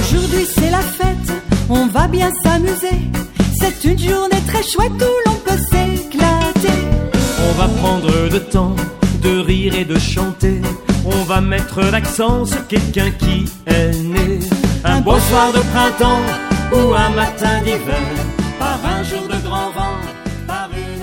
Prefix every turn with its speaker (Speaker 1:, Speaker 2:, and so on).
Speaker 1: Aujourd'hui c'est la fête, on va bien s'amuser. C'est une journée très chouette où l'on peut s'éclater.
Speaker 2: On va prendre le temps de rire et de chanter. On va mettre l'accent sur quelqu'un qui est né. Un beau soir de printemps ou un matin d'hiver, par un jour de grand vent, par une